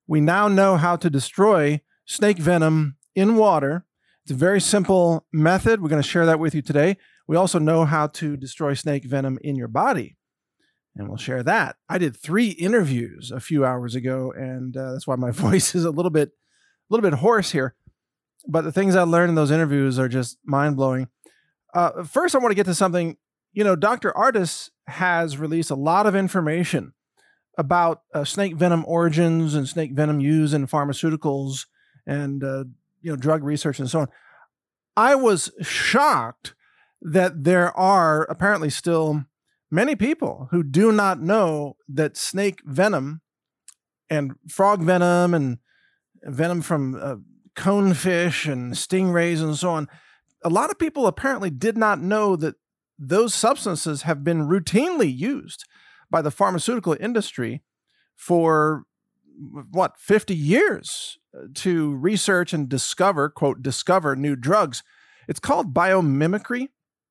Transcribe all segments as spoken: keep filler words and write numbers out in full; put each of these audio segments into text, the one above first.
We now know how to destroy snake venom in water. It's a very simple method. We're going to share that with you today. We also know how to destroy snake venom in your body, and we'll share that. I did three interviews a few hours ago, and uh, that's why my voice is a little bit, a little bit hoarse here. But the things I learned in those interviews are just mind-blowing. Uh, first, I want to get to something. You know, Doctor Ardis has released a lot of information about uh, snake venom origins and snake venom use in pharmaceuticals and, uh, you know, drug research and so on. I was shocked that there are apparently still many people who do not know that snake venom and frog venom and venom from uh, conefish and stingrays and so on, a lot of people apparently did not know that those substances have been routinely used by the pharmaceutical industry for, what, fifty years to research and discover, quote, discover new drugs. It's called biomimicry.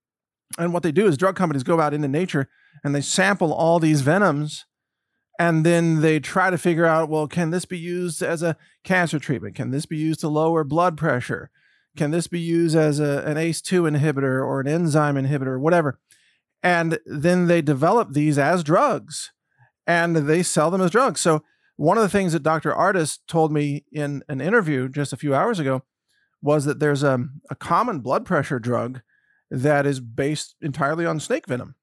And what they do is drug companies go out into nature and they sample all these venoms, and then they try to figure out, well, can this be used as a cancer treatment? Can this be used to lower blood pressure? Can this be used as a, an A C E two inhibitor or an enzyme inhibitor or whatever? And then they develop these as drugs and they sell them as drugs. So one of the things that Doctor Ardis told me in an interview just a few hours ago was that there's a, a common blood pressure drug that is based entirely on snake venom.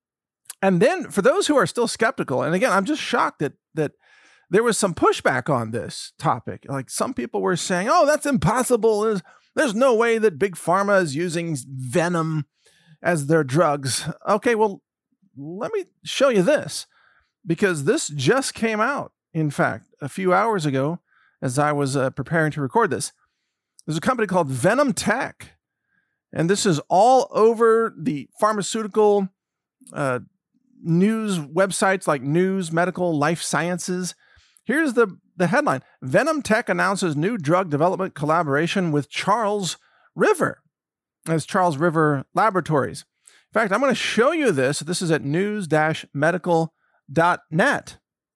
And then for those who are still skeptical, and again, I'm just shocked that that there was some pushback on this topic. Like some people were saying, oh, that's impossible. There's, there's no way that Big Pharma is using venom as their drugs. Okay, well, let me show you this, because this just came out, in fact, a few hours ago as I was uh, preparing to record this. There's a company called Venom Tech, and this is all over the pharmaceutical uh, news websites like News, Medical, Life Sciences. Here's the, the headline. Venom Tech announces new drug development collaboration with Charles River. As Charles River Laboratories. In fact, I'm going to show you this. This is at news dash medical dot net.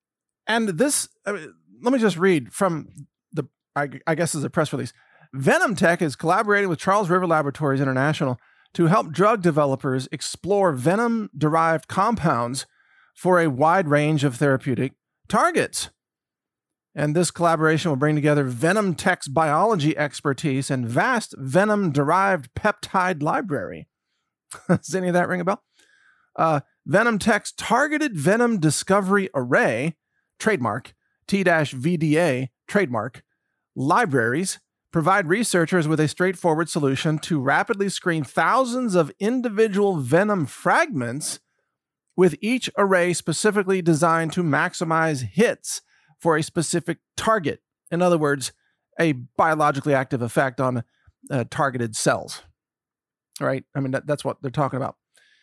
And this, I mean, let me just read from the, I, I guess this is a press release. Venom Tech is collaborating with Charles River Laboratories International to help drug developers explore venom-derived compounds for a wide range of therapeutic targets. And this collaboration will bring together Venom Tech's biology expertise and vast venom-derived peptide library. Does any of that ring a bell? Uh, Venom Tech's targeted venom discovery array, trademark, T V D A, trademark, libraries provide researchers with a straightforward solution to rapidly screen thousands of individual venom fragments, with each array specifically designed to maximize hits for a specific target. In other words, a biologically active effect on uh, targeted cells. Right? I mean, that, that's what they're talking about.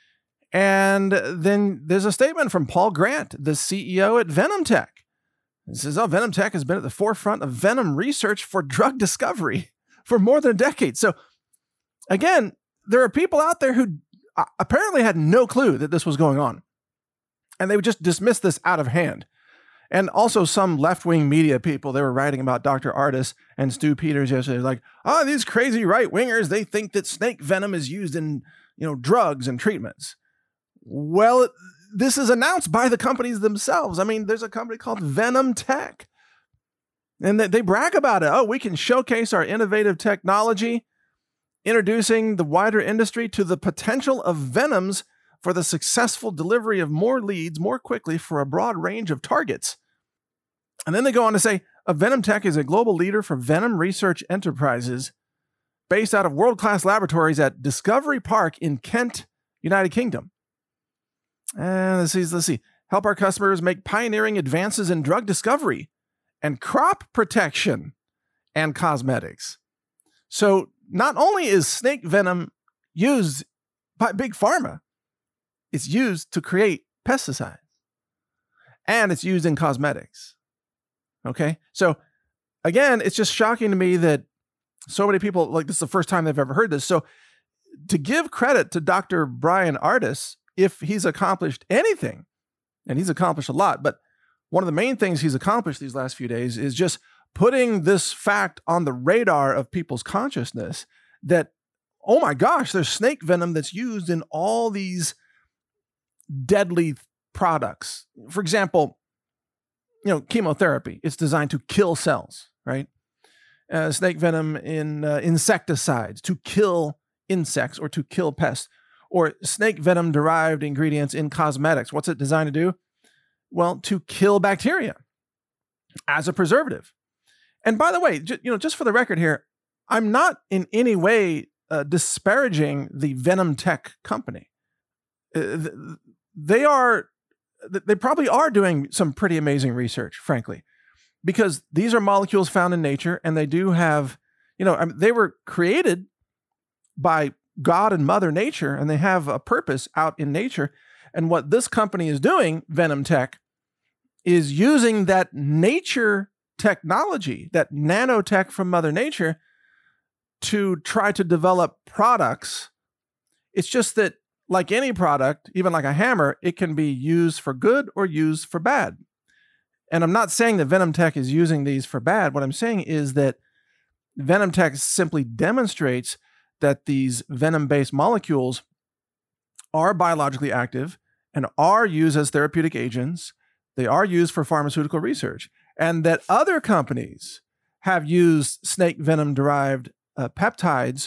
And then there's a statement from Paul Grant, the C E O at Venom Tech. It says, oh, Venom Tech has been at the forefront of venom research for drug discovery for more than a decade. So again, there are people out there who apparently had no clue that this was going on. And they would just dismiss this out of hand. And also some left-wing media people, they were writing about Doctor Ardis and Stu Peters yesterday, like, oh, these crazy right-wingers, they think that snake venom is used in, you know, drugs and treatments. Well, this is announced by the companies themselves. I mean, there's a company called Venom Tech, and they, they brag about it. Oh, we can showcase our innovative technology, introducing the wider industry to the potential of venoms for the successful delivery of more leads more quickly for a broad range of targets. And then they go on to say, a Venom Tech is a global leader for venom research enterprises based out of world-class laboratories at Discovery Park in Kent, United Kingdom. And let's see, let's see. Help our customers make pioneering advances in drug discovery and crop protection and cosmetics. So not only is snake venom used by Big Pharma, it's used to create pesticides. And it's used in cosmetics. Okay? So again, it's just shocking to me that so many people, like this is the first time they've ever heard this. So to give credit to Doctor Bryan Ardis, if he's accomplished anything, and he's accomplished a lot, but one of the main things he's accomplished these last few days is just putting this fact on the radar of people's consciousness that, oh my gosh, there's snake venom that's used in all these deadly products. For example, you know, chemotherapy, it's designed to kill cells, right? Uh, snake venom in uh, insecticides to kill insects or to kill pests, or snake venom derived ingredients in cosmetics. What's it designed to do? Well, to kill bacteria as a preservative. And by the way, j- you know, just for the record here, I'm not in any way uh, disparaging the VenomTech company. Uh, th- they are, th- they probably are doing some pretty amazing research, frankly, because these are molecules found in nature, and they do have, you know, I mean, they were created by God and Mother Nature, and they have a purpose out in nature. And what this company is doing, VenomTech, is using that nature technology, that nanotech from Mother Nature, to try to develop products. It's just that, like any product, even like a hammer, it can be used for good or used for bad. And I'm not saying that VenomTech is using these for bad. What I'm saying is that VenomTech simply demonstrates that these venom-based molecules are biologically active and are used as therapeutic agents. They are used for pharmaceutical research, and that other companies have used snake venom-derived uh, peptides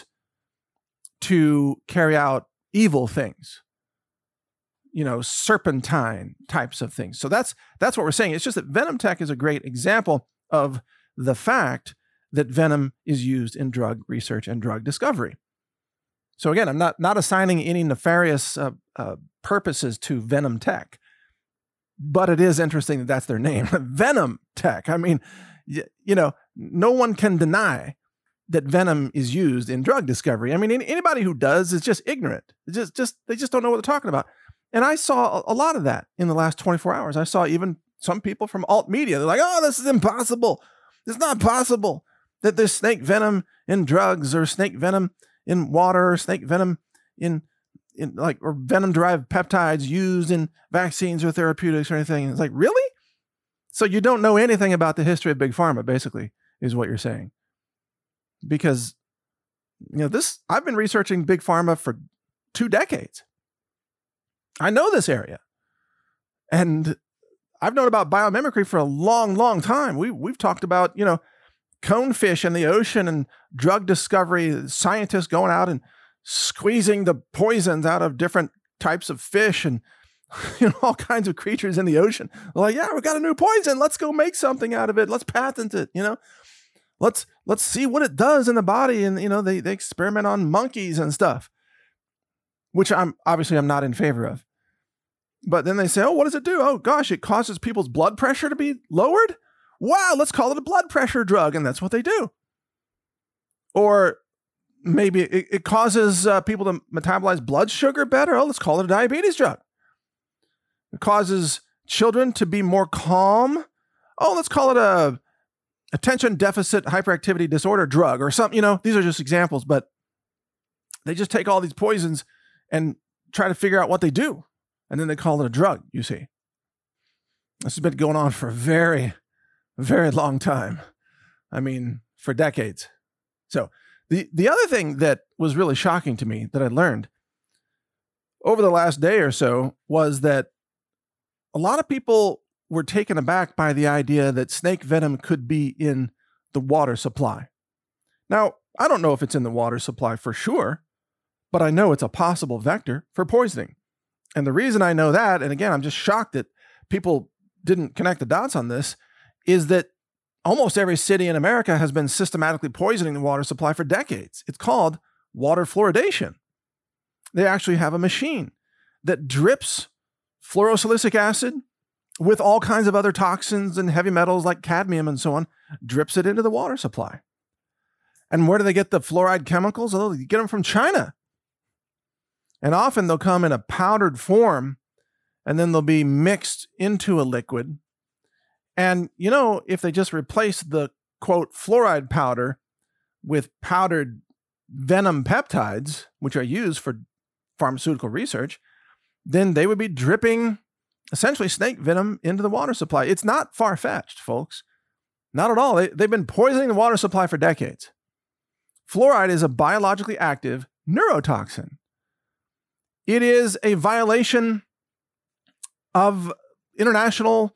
to carry out evil things, you know, serpentine types of things. So that's that's what we're saying. It's just that VenomTech is a great example of the fact that venom is used in drug research and drug discovery. So again, I'm not not assigning any nefarious uh, uh, purposes to VenomTech, but it is interesting that that's their name, VenomTech. I mean, y- you know, no one can deny that venom is used in drug discovery. I mean, any, anybody who does is just ignorant. It's just, just they just don't know what they're talking about. And I saw a, a lot of that in the last twenty-four hours. I saw even some people from alt media. They're like, "Oh, this is impossible. It's not possible that there's snake venom in drugs, or snake venom in water, or snake venom in in like or venom derived peptides used in vaccines or therapeutics or anything." And it's like, really? So you don't know anything about the history of Big Pharma, basically, is what you're saying. Because, you know, this, I've been researching Big Pharma for two decades. I know this area. And I've known about biomimicry for a long, long time. We, we've talked about, you know, conefish in the ocean and drug discovery, scientists going out and squeezing the poisons out of different types of fish and, you know, all kinds of creatures in the ocean. They're like, yeah, we got a new poison. Let's go make something out of it. Let's patent it, you know. Let's let's see what it does in the body. And, you know, they, they experiment on monkeys and stuff, which I'm obviously I'm not in favor of. But then they say, oh, what does it do? Oh, gosh, it causes people's blood pressure to be lowered. Wow, let's call it a blood pressure drug. And that's what they do. Or maybe it, it causes uh, people to metabolize blood sugar better. Oh, let's call it a diabetes drug. It causes children to be more calm. Oh, let's call it a attention deficit hyperactivity disorder drug or something. You know, these are just examples, but they just take all these poisons and try to figure out what they do. And then they call it a drug, you see. This has been going on for a very, very long time. I mean, for decades. So the, the other thing that was really shocking to me that I learned over the last day or so was that a lot of people were taken aback by the idea that snake venom could be in the water supply. Now, I don't know if it's in the water supply for sure, but I know it's a possible vector for poisoning. And the reason I know that, and again, I'm just shocked that people didn't connect the dots on this, is that almost every city in America has been systematically poisoning the water supply for decades. It's called water fluoridation. They actually have a machine that drips fluorosilicic acid with all kinds of other toxins and heavy metals like cadmium and so on, drips it into the water supply. And where do they get the fluoride chemicals? Oh, they get them from China. And often they'll come in a powdered form, and then they'll be mixed into a liquid. And, you know, if they just replace the, quote, fluoride powder with powdered venom peptides, which are used for pharmaceutical research, then they would be dripping essentially snake venom into the water supply. It's not far-fetched, folks. Not at all. They, they've been poisoning the water supply for decades. Fluoride is a biologically active neurotoxin. It is a violation of international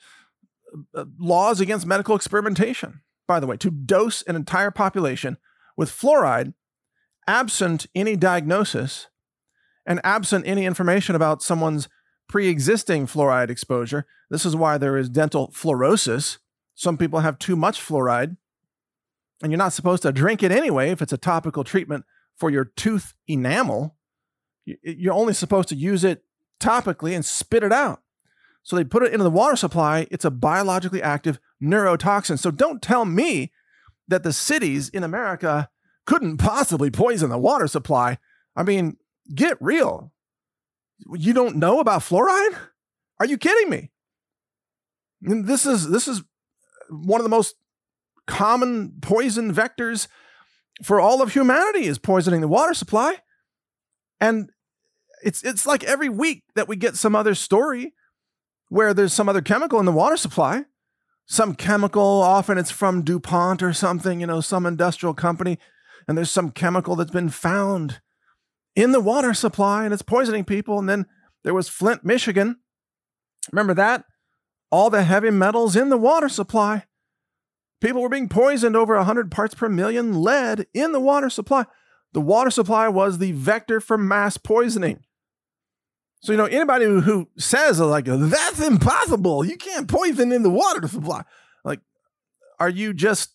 laws against medical experimentation, by the way, to dose an entire population with fluoride absent any diagnosis and absent any information about someone's pre-existing fluoride exposure. This is why there is dental fluorosis. Some people have too much fluoride, and you're not supposed to drink it anyway if it's a topical treatment for your tooth enamel. You're only supposed to use it topically and spit it out. So they put it into the water supply. It's a biologically active neurotoxin. So don't tell me that the cities in America couldn't possibly poison the water supply. I mean, get real. You don't know about fluoride? Are you kidding me? And this is this is one of the most common poison vectors for all of humanity, is poisoning the water supply. And it's it's like every week that we get some other story where there's some other chemical in the water supply. Some chemical, often it's from DuPont or something, you know, some industrial company, and there's some chemical that's been found in the water supply and it's poisoning people. And then there was Flint, Michigan. Remember that? All the heavy metals in the water supply. People were being poisoned, over one hundred parts per million lead in the water supply. The water supply was the vector for mass poisoning. So, you know, anybody who, who says, like, that's impossible, you can't poison in the water supply. Like, are you just,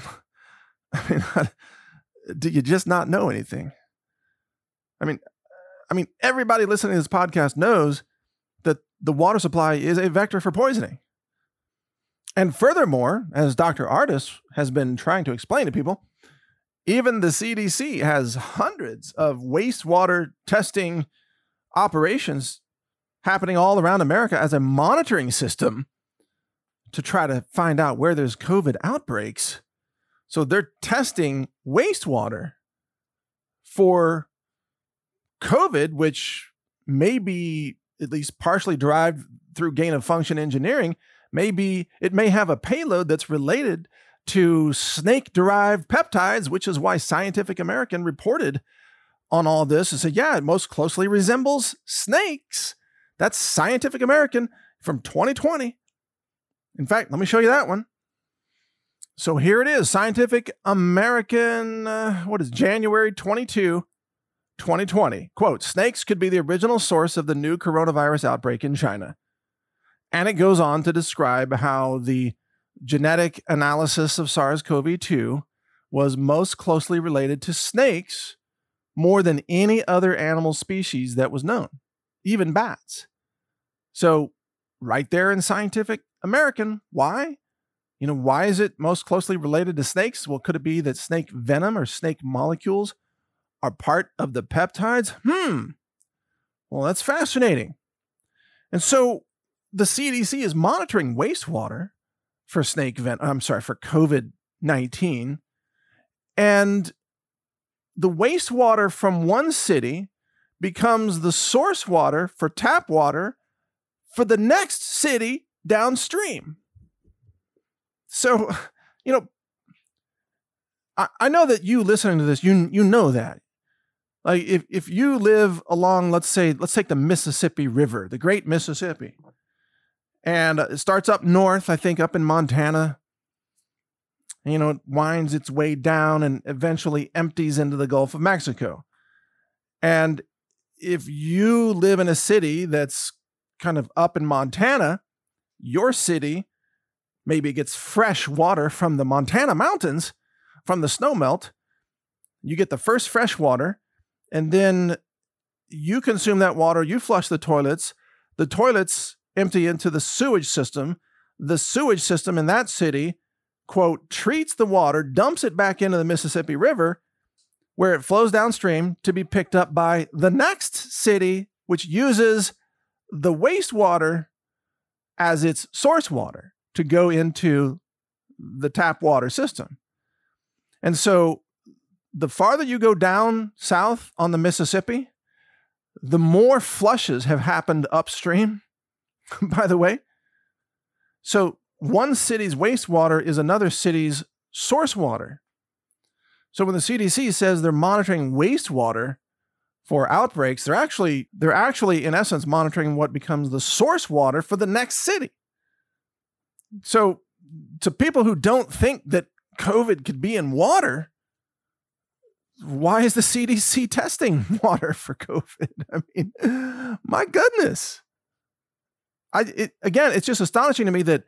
I mean, do you just not know anything? I mean, I mean, everybody listening to this podcast knows that the water supply is a vector for poisoning. And furthermore, as Doctor Ardis has been trying to explain to people, even the C D C has hundreds of wastewater testing operations happening all around America as a monitoring system to try to find out where there's COVID outbreaks. So they're testing wastewater for COVID, which may be at least partially derived through gain of function engineering. Maybe it may have a payload that's related to snake-derived peptides, which is why Scientific American reported on all this and said, yeah, it most closely resembles snakes. That's Scientific American from twenty twenty. In fact, let me show you that one. So here it is, Scientific American, uh, what is January twenty-second, twenty twenty. Quote, snakes could be the original source of the new coronavirus outbreak in China. And it goes on to describe how the genetic analysis of SARS-C o V two was most closely related to snakes more than any other animal species that was known, even bats. So right there in Scientific American, why? You know, why is it most closely related to snakes? Well, could it be that snake venom or snake molecules are part of the peptides? Hmm. Well, that's fascinating. And so the C D C is monitoring wastewater for snake venom, I'm sorry, for COVID nineteen. And the wastewater from one city becomes the source water for tap water for the next city downstream. So, you know, I, I know that you listening to this, you you know that. Like if, if you live along, let's say, let's take the Mississippi River, the Great Mississippi. And it starts up north, I think up in Montana. You know, it winds its way down and eventually empties into the Gulf of Mexico. And if you live in a city that's kind of up in Montana, your city maybe gets fresh water from the Montana mountains, from the snowmelt. You get the first fresh water, and then you consume that water, you flush the toilets, the toilets empty into the sewage system. The sewage system in that city, quote, treats the water, dumps it back into the Mississippi River, where it flows downstream to be picked up by the next city, which uses the wastewater as its source water to go into the tap water system. And so the farther you go down south on the Mississippi, the more flushes have happened upstream. by the way. So one city's wastewater is another city's source water. So when the C D C says they're monitoring wastewater for outbreaks, they're actually, they're actually, in essence, monitoring what becomes the source water for the next city. So to people who don't think that COVID could be in water, why is the C D C testing water for COVID? I mean, my goodness. I it, again, it's just astonishing to me that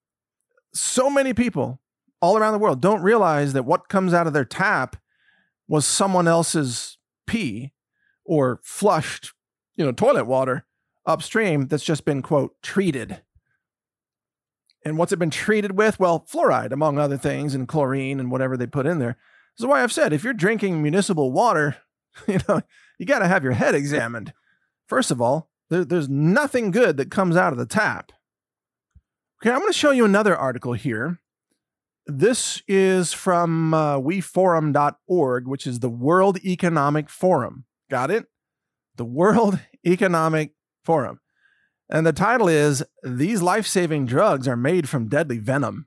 so many people all around the world don't realize that what comes out of their tap was someone else's pee or flushed, you know, toilet water upstream that's just been, quote, treated. And what's it been treated with? Well, fluoride, among other things, and chlorine and whatever they put in there. This is why I've said, if you're drinking municipal water, you know, you got to have your head examined. First of all, there, there's nothing good that comes out of the tap. Okay, I'm going to show you another article here. This is from uh, we forum dot org, which is the World Economic Forum. Got it? The World Economic Forum. And the title is, "These Life-Saving Drugs Are Made from Deadly Venom."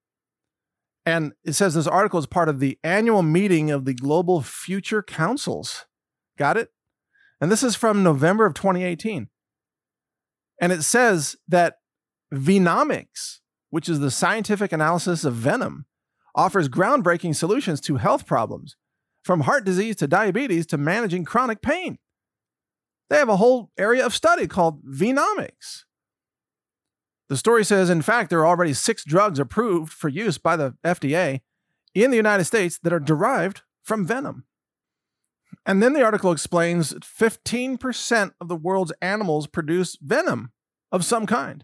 And it says this article is part of the annual meeting of the Global Future Councils. Got it? And this is from November of twenty eighteen. And it says that Venomics, which is the scientific analysis of venom, offers groundbreaking solutions to health problems, from heart disease to diabetes to managing chronic pain. They have a whole area of study called Venomics. The story says, in fact, there are already six drugs approved for use by the F D A in the United States that are derived from venom. And then the article explains that fifteen percent of the world's animals produce venom of some kind.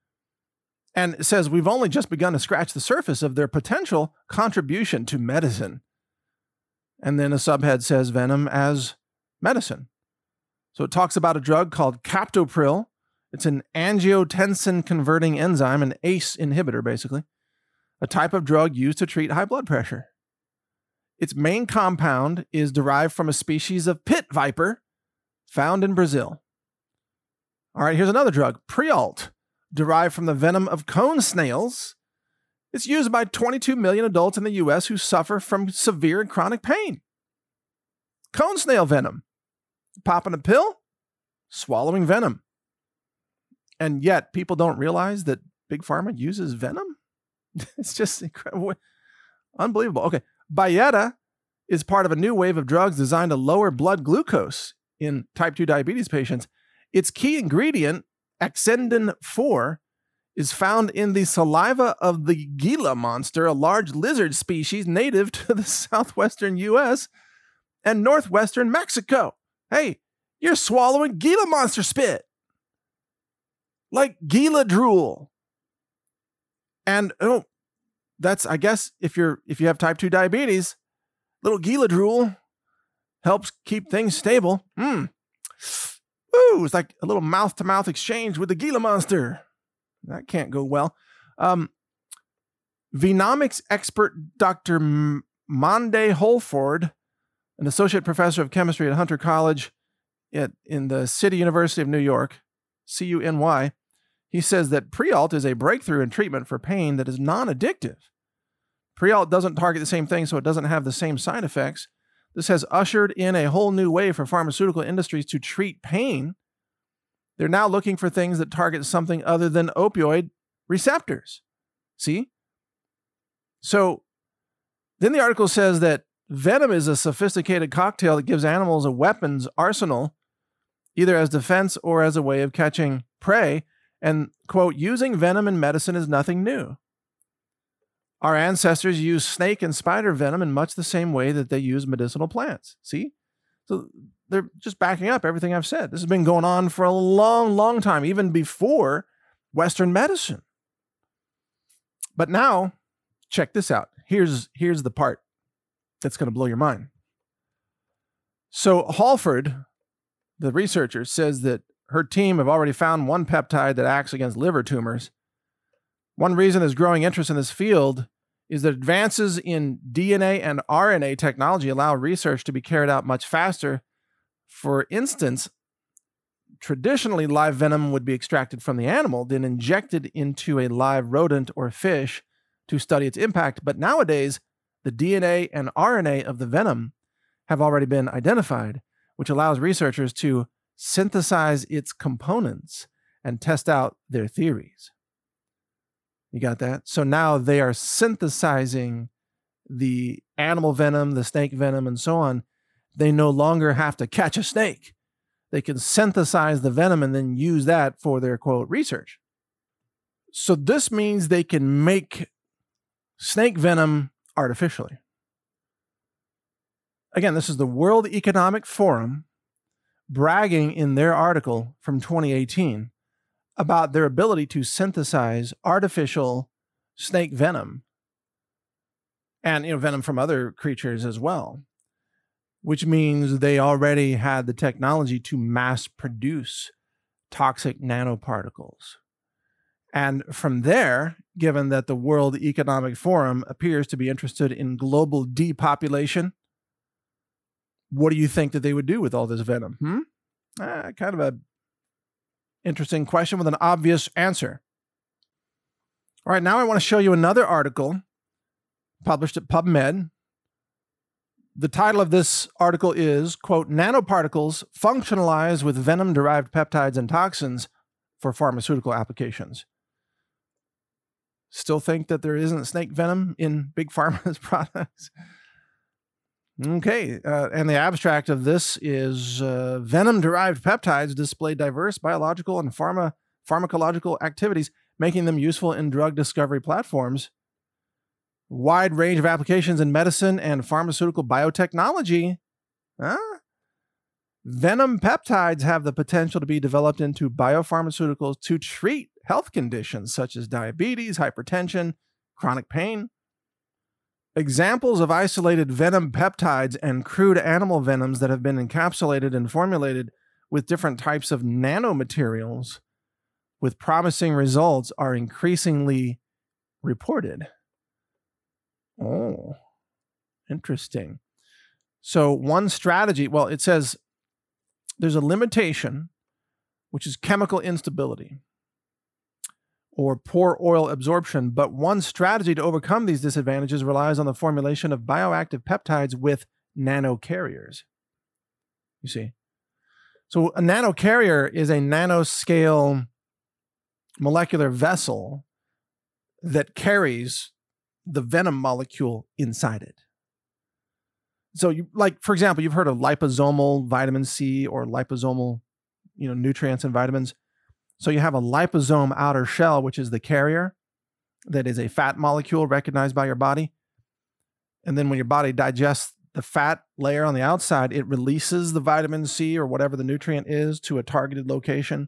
And it says we've only just begun to scratch the surface of their potential contribution to medicine. And then a subhead says venom as medicine. So it talks about a drug called captopril. It's an angiotensin-converting enzyme, an A C E inhibitor, basically, a type of drug used to treat high blood pressure. Its main compound is derived from a species of pit viper found in Brazil. All right, here's another drug, Prialt, derived from the venom of cone snails. It's used by twenty-two million adults in the U S who suffer from severe and chronic pain. Cone snail venom. Popping a pill, swallowing venom. And yet, people don't realize that Big Pharma uses venom? It's just incredible. Unbelievable. Okay. Byetta is part of a new wave of drugs designed to lower blood glucose in type two diabetes patients. Its key ingredient, Axendin four, is found in the saliva of the Gila monster, a large lizard species native to the southwestern U S and northwestern Mexico. Hey, you're swallowing Gila monster spit. Like Gila drool. And oh, that's, I guess, if you're if you have type two diabetes, little Gila drool helps keep things stable. Hmm. Ooh, it's like a little mouth-to-mouth exchange with the Gila monster. That can't go well. Um, Venomics expert Doctor M- Monday Holford, an associate professor of chemistry at Hunter College at, in the City University of New York, C U N Y, he says that Prialt is a breakthrough in treatment for pain that is non-addictive. Prialt doesn't target the same thing, so it doesn't have the same side effects. This has ushered in a whole new way for pharmaceutical industries to treat pain. They're now looking for things that target something other than opioid receptors. See? So then the article says that venom is a sophisticated cocktail that gives animals a weapons arsenal, either as defense or as a way of catching prey. And, quote, using venom in medicine is nothing new. Our ancestors used snake and spider venom in much the same way that they use medicinal plants. See? So they're just backing up everything I've said. This has been going on for a long, long time, even before Western medicine. But now, check this out. Here's, here's the part that's going to blow your mind. So Halford, the researcher, says that her team have already found one peptide that acts against liver tumors. One reason there's growing interest in this field is that advances in D N A and R N A technology allow research to be carried out much faster. For instance, traditionally, live venom would be extracted from the animal, then injected into a live rodent or fish to study its impact. But nowadays, the D N A and R N A of the venom have already been identified, which allows researchers to synthesize its components and test out their theories. You got that? So now they are synthesizing the animal venom, the snake venom, and so on. They no longer have to catch a snake. They can synthesize the venom and then use that for their, quote, research. So this means they can make snake venom artificially. Again, this is the World Economic Forum bragging in their article from twenty eighteen about their ability to synthesize artificial snake venom and, you know, venom from other creatures as well, which means they already had the technology to mass produce toxic nanoparticles. And from there, given that the World Economic Forum appears to be interested in global depopulation, what do you think that they would do with all this venom? Hmm? Uh, kind of a interesting question with an obvious answer. All right, now I want to show you another article published at PubMed. The title of this article is, quote, "Nanoparticles Functionalize with Venom-Derived Peptides and Toxins for Pharmaceutical Applications." Still think that there isn't snake venom in Big Pharma's products? Okay, uh, and the abstract of this is uh, venom-derived peptides display diverse biological and pharma pharmacological activities, making them useful in drug discovery platforms. Wide range of applications in medicine and pharmaceutical biotechnology. Huh? Venom peptides have the potential to be developed into biopharmaceuticals to treat health conditions such as diabetes, hypertension, chronic pain. Examples of isolated venom peptides and crude animal venoms that have been encapsulated and formulated with different types of nanomaterials with promising results are increasingly reported. Oh, interesting. So one strategy, well, it says there's a limitation, which is chemical instability or poor oil absorption. But one strategy to overcome these disadvantages relies on the formulation of bioactive peptides with nanocarriers. You see? So a nanocarrier is a nanoscale molecular vessel that carries the venom molecule inside it. So you, like, for example, you've heard of liposomal vitamin C or liposomal, you know, nutrients and vitamins. So you have a liposome outer shell, which is the carrier that is a fat molecule recognized by your body. And then when your body digests the fat layer on the outside, it releases the vitamin C or whatever the nutrient is to a targeted location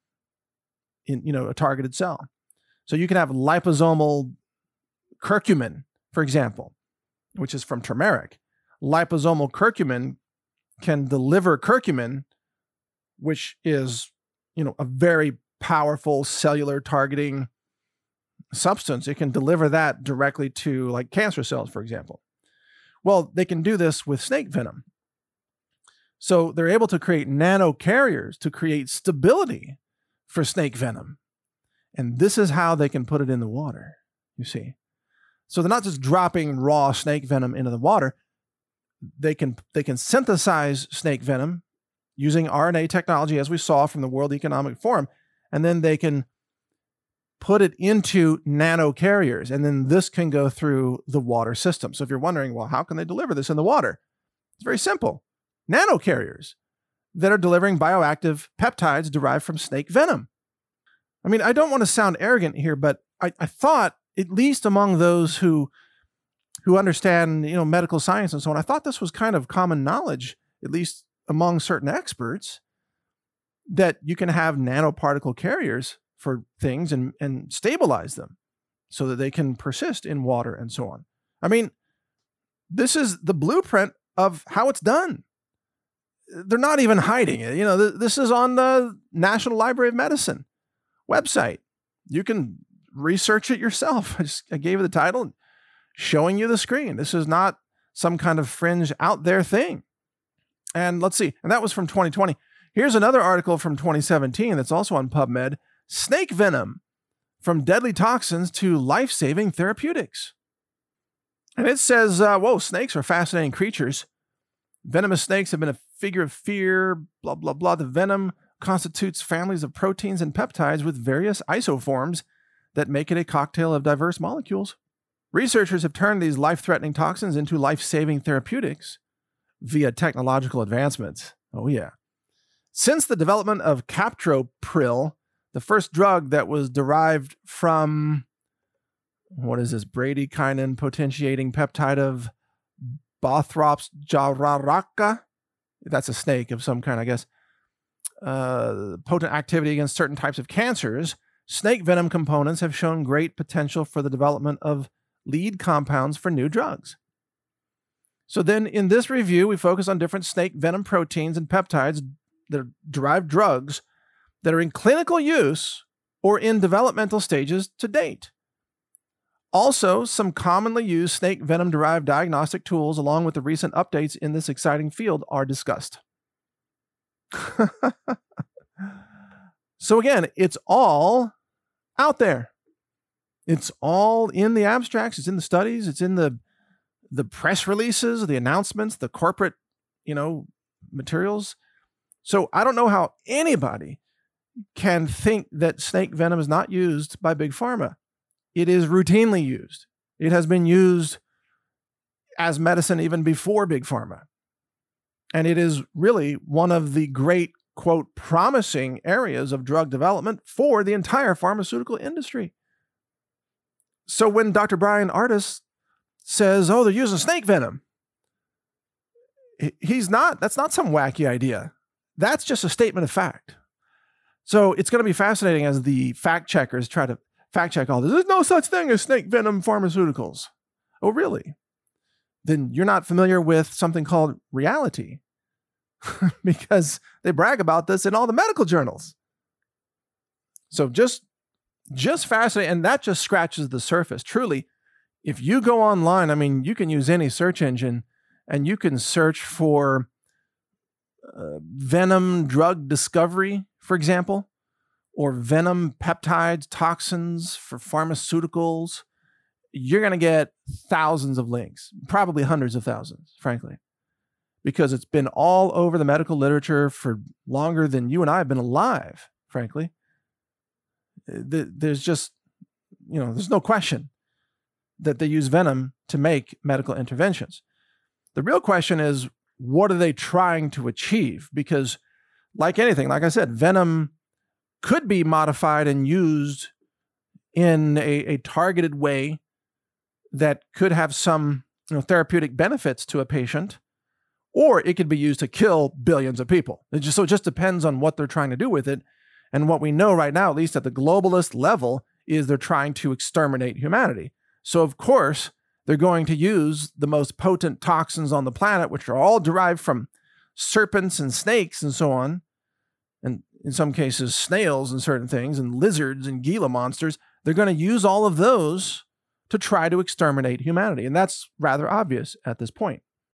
in, you know, a targeted cell. So you can have liposomal curcumin, for example, which is from turmeric. Liposomal curcumin can deliver curcumin, which is, you know, a very powerful cellular targeting substance. It can deliver that directly to, like, cancer cells, for example. Well, they can do this with snake venom. So they're able to create nanocarriers to create stability for snake venom. And this is how they can put it in the water, you see. So they're not just dropping raw snake venom into the water. They can, they can synthesize snake venom using R N A technology, as we saw from the World Economic Forum, and then they can put it into nanocarriers, and then this can go through the water system. So if you're wondering, well, how can they deliver this in the water? It's very simple. Nanocarriers that are delivering bioactive peptides derived from snake venom. I mean, I don't want to sound arrogant here, but I, I thought, at least among those who who understand, you know, medical science and so on, I thought this was kind of common knowledge, at least among certain experts, that you can have nanoparticle carriers for things and, and stabilize them so that they can persist in water and so on. I mean, this is the blueprint of how it's done. They're not even hiding it. You know, th- this is on the National Library of Medicine website. You can research it yourself. I just I gave you the title, showing you the screen. This is not some kind of fringe out there thing. And let's see. And that was from twenty twenty. Here's another article from twenty seventeen that's also on PubMed. Snake venom, from deadly toxins to life-saving therapeutics. And it says, uh, whoa, snakes are fascinating creatures. Venomous snakes have been a figure of fear, blah, blah, blah. The venom constitutes families of proteins and peptides with various isoforms that make it a cocktail of diverse molecules. Researchers have turned these life-threatening toxins into life-saving therapeutics via technological advancements. Oh, yeah. Since the development of captopril, the first drug that was derived from, what is this, bradykinin potentiating peptide of Bothrops jararaca? That's a snake of some kind, I guess. Uh, potent activity against certain types of cancers. Snake venom components have shown great potential for the development of lead compounds for new drugs. So then in this review, we focus on different snake venom proteins and peptides that are derived drugs that are in clinical use or in developmental stages to date. Also, some commonly used snake venom-derived diagnostic tools, along with the recent updates in this exciting field, are discussed. So again, it's all out there. It's all in the abstracts. It's in the studies. It's in the the press releases, the announcements, the corporate, you know, materials. So I don't know how anybody can think that snake venom is not used by Big Pharma. It is routinely used. It has been used as medicine even before Big Pharma. And it is really one of the great, quote, promising areas of drug development for the entire pharmaceutical industry. So when Doctor Bryan Ardis says, oh, they're using snake venom, he's not, that's not some wacky idea. That's just a statement of fact. So it's going to be fascinating as the fact checkers try to fact check all this. There's no such thing as snake venom pharmaceuticals. Oh, really? Then you're not familiar with something called reality because they brag about this in all the medical journals. So just, just fascinating. And that just scratches the surface. Truly, if you go online, I mean, you can use any search engine and you can search for uh, venom drug discovery, for example, or venom peptides, toxins for pharmaceuticals. You're going to get thousands of links, probably hundreds of thousands, frankly, because it's been all over the medical literature for longer than you and I have been alive, frankly. There's just, you know, there's no question that they use venom to make medical interventions. The real question is, what are they trying to achieve? Because like anything, like I said, venom could be modified and used in a, a targeted way that could have some, you know, therapeutic benefits to a patient, or it could be used to kill billions of people. It just, so it just depends on what they're trying to do with it. And what we know right now, at least at the globalist level, is they're trying to exterminate humanity. So of course, they're going to use the most potent toxins on the planet, which are all derived from serpents and snakes and so on, and in some cases, snails and certain things, and lizards and Gila monsters. They're going to use all of those to try to exterminate humanity. And that's rather obvious at this point.